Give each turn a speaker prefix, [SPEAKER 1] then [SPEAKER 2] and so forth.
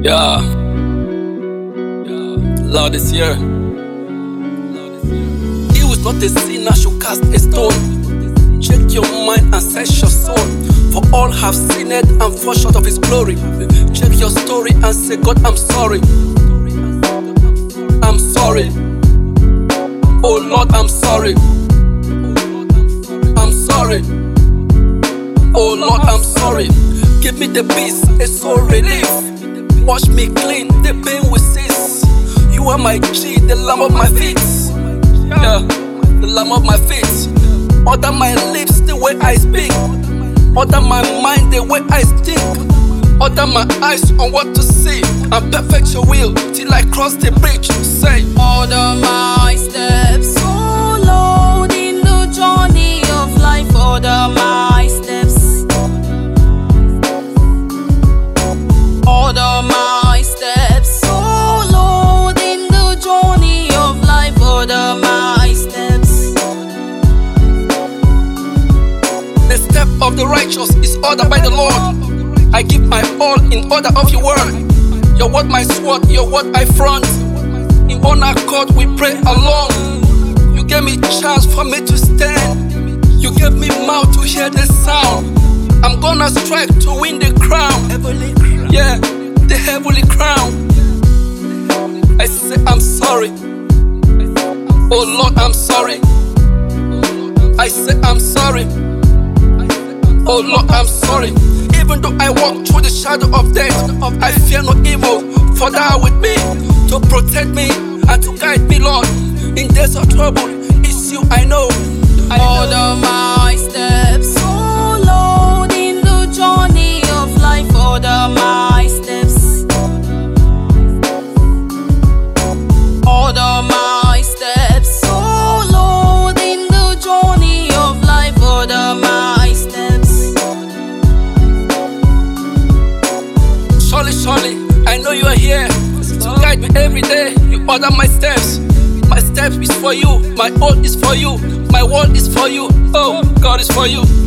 [SPEAKER 1] Yeah, Lord is here. He who is not a sinner should cast a stone. Check your mind and search your soul, for all have sinned and fall short of His glory. Check your story and say, God, I'm sorry. I'm sorry. Oh Lord, I'm sorry. I'm sorry. Oh Lord, I'm sorry. Give me the peace, a soul relief. Wash me clean, the pain will cease. You are my G, the lamb of my feet. Yeah, the lamb of my feet. Order my lips the way I speak. Order my mind the way I think. Order my eyes on what to see. And perfect your will till I cross the bridge. Say,
[SPEAKER 2] order my steps, oh Lord, in the journey of life. Order my steps. Order my steps, oh Lord, in the journey of life. Order my steps.
[SPEAKER 1] The step of the righteous is ordered by the Lord. I give my all in order of your word. Your word my sword, your word I front. In one accord we pray along. You gave me chance for me to stand. You gave me mouth to hear the sound. I'm gonna strike to win the crown. Yeah, the heavenly crown. I say I'm sorry. Oh Lord, I'm sorry. I say I'm sorry. Oh Lord, I'm sorry. Even though I walk through the shadow of death, I fear no evil, for thou art with me, to protect me and to guide me, Lord. In days of trouble, it's you I know.
[SPEAKER 2] Order my steps, oh Lord, in the journey of life. Order my steps. Order my steps, oh Lord, in the journey of life. Order my steps.
[SPEAKER 1] Surely, I know you are here to guide me every day. You order my steps. My steps is for you. My all is for you. My word is for you. Oh, God is for you.